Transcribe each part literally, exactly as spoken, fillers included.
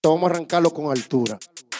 Vamos a arrancarlo con altura.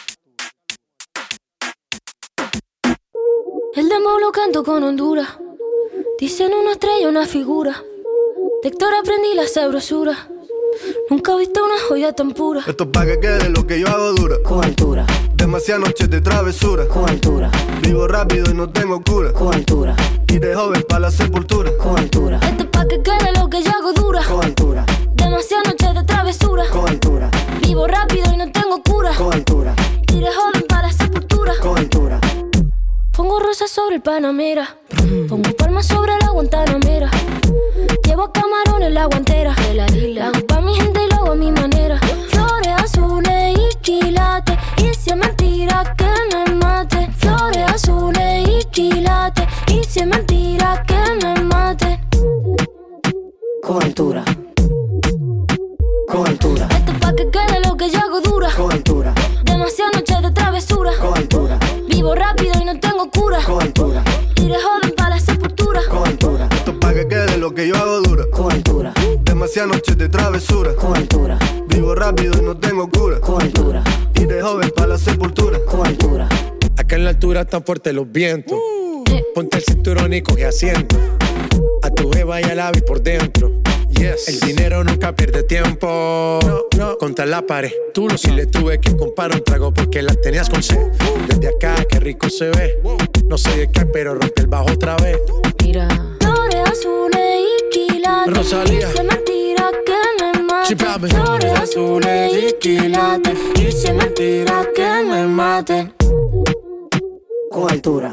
El demo lo canto con Honduras. Dicen una estrella, una figura. De Héctor aprendí la sabrosura. Nunca he visto una joya tan pura. Esto es pa' que quede lo que yo hago dura. Con altura. Demasiadas noches de travesura. Con altura. Vivo rápido y no tengo cura. Con altura. Y de joven pa' la sepultura. Con altura. Esto es pa' que quede lo que yo hago dura. Con altura. Demasiadas noches de travesura. Con altura. Vivo rápido y no tengo cura. Con altura. Y de joven para la sepultura. Con altura. Pongo rosas sobre el Panamera. Pongo palmas sobre la Guantanamera. Llevo camarones en la guantera. De la isla. Hago pa' mi gente y lo hago a mi manera. Flores azules y quilates. Y si es mentira que me mate. Flores azules y quilates. Y si es mentira que me mate. Con altura. Con altura. Esto es pa' que quede lo que yo hago dura. Con altura. Demasiadas noches de travesura. Con altura. Vivo rápido y no tengo cura. Con altura. Y de joven para la sepultura. Con altura. Esto es pa' que quede lo que yo hago dura. Con altura. Demasiadas noches de travesura. Con altura. Vivo rápido y no tengo cura. Con altura. Y de joven pa' la sepultura. Con altura. Acá en la altura están fuertes los vientos. Uh. Ponte el cinturón y coge asiento. A tu jeva y al ave por dentro. Yes. El dinero nunca pierde tiempo. No, no. Contra la pared. Tú lo si le tuve que comprar un trago porque la tenías con sed. Desde acá, qué rico se ve. No sé de qué, pero rompe el bajo otra vez. Mira. Flores azules y quilates. Rosalía. Y si es mentira que me mate. Chipame. Flores azules y quilates. Y si es mentira que me mate. Con altura.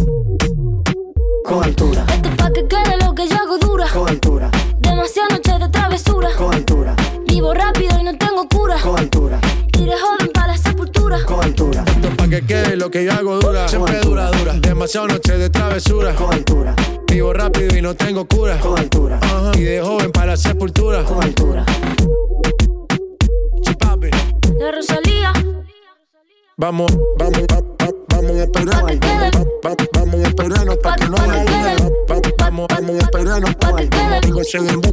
Con altura. Esto es pa' que quede lo que yo hago dura. Con altura. Demasiadas noches de travesura. Con altura. Vivo rápido y no tengo cura. Con altura. Y de joven para la sepultura. Con altura. Esto es pa' que quede lo que yo hago dura. Siempre dura, dura. Demasiadas noches de travesura. Con altura. Vivo rápido y no tengo cura. Con altura. Ajá. Y de joven para la sepultura. Con altura. Chipapi. De Rosalía. Vamos, vamos, va- va- vamos a esperarnos. Va- va- Vamos a esperarnos pa' que no haya luna. Va- va- Vamos, vamos a esperarnos. Pa' que quede. Digo, se den